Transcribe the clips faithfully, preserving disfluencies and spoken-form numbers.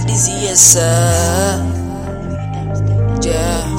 this is sir. Yeah.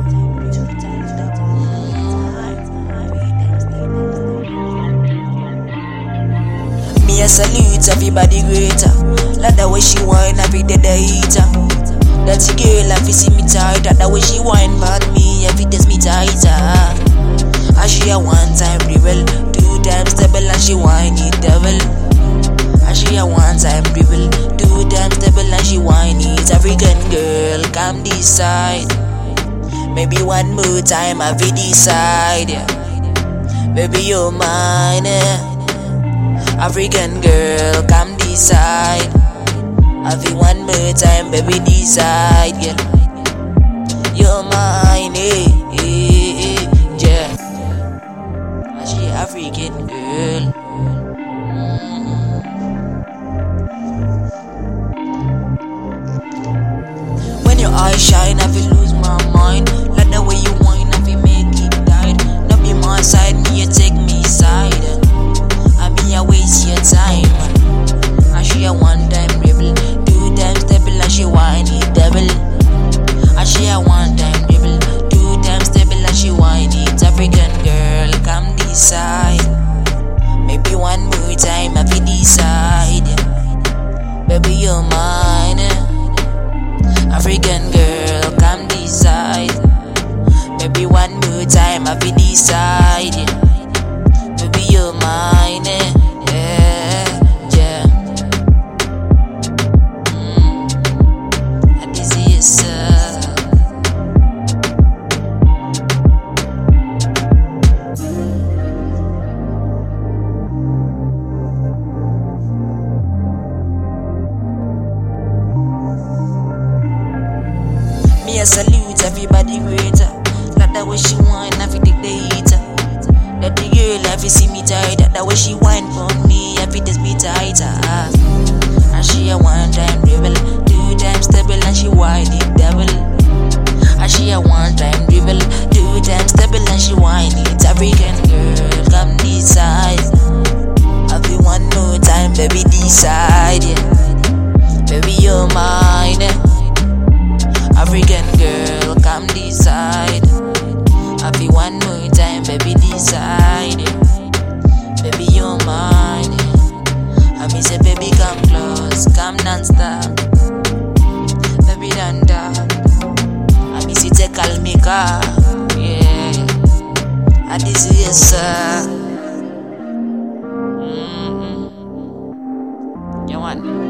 Me a salute everybody greater. Like the way she whine, every day the heater. That girl, I see me tighter. The way she whine about me, every day's me tighter. And she a one time rebel, two times stable, and she whine it devil. And she a one time rebel, two times stable, and she whine it. African girl, come this side. Maybe one more time I will decide. Yeah. Baby, you're mine. Yeah. African girl, come decide. Have you one more time, baby, decide, yeah. You're mine, eh, eh, eh, yeah. And she African girl. Mm-hmm. When your eyes shine, I feel lose my mind. Like the way you whine, I feel make it tight. Not be my side, me you take me side. I mean, I waste your time. And she a one time rebel, two times stable, and she whine it devil. And she a one time rebel, two times stable, and she whine it. African girl, come decide. Maybe one more time I feel decide. Baby, you're mine. African girl, come decide. Maybe one more time I feel decide. Baby, you're mine. Yeah, yeah. Mm. And this is uh. Me a salute everybody greater. Like the way she whine, I feel take the heater. That the girl, I feel see me tighter. That way she whine for me, I feel this me tighter. And she a one time rebel, two times stable, and she whine it devil. And she a one time rebel, two times stable, and she whine it. African girl, come decide. I feel one more time, baby, decide, yeah. Baby, you're mine. African girl, come decide. I feel one more time, baby, decide. Baby, you're mine. I me say, baby, come close, come non-stop. Baby, don't stop. I me say, take all me car. Yeah. And this is uh. Mm-hmm. You want